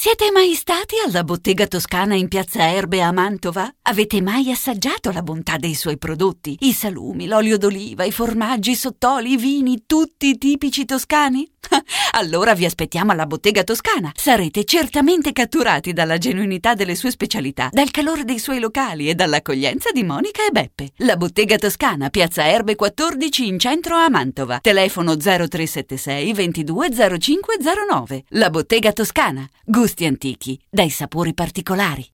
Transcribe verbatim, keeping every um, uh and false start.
Siete mai stati alla Bottega Toscana in Piazza Erbe a Mantova? Avete mai assaggiato la bontà dei suoi prodotti? I salumi, l'olio d'oliva, i formaggi, i sottoli, i vini, tutti tipici toscani? Allora vi aspettiamo alla Bottega Toscana. Sarete certamente catturati dalla genuinità delle sue specialità, dal calore dei suoi locali e dall'accoglienza di Monica e Beppe. La Bottega Toscana, Piazza Erbe quattordici in centro a Mantova. Telefono zero tre sette sei ventidue zero cinque zero nove. La Bottega Toscana. Gusti antichi, dai sapori particolari.